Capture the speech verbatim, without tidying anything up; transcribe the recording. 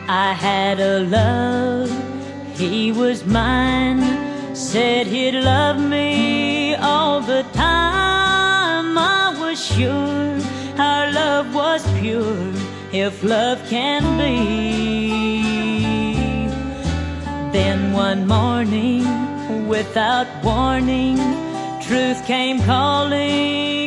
I had a love, he was mine. Said he'd love me all the time. I was sure our love was pure, if love can be. Then one morning, without warning, truth came calling.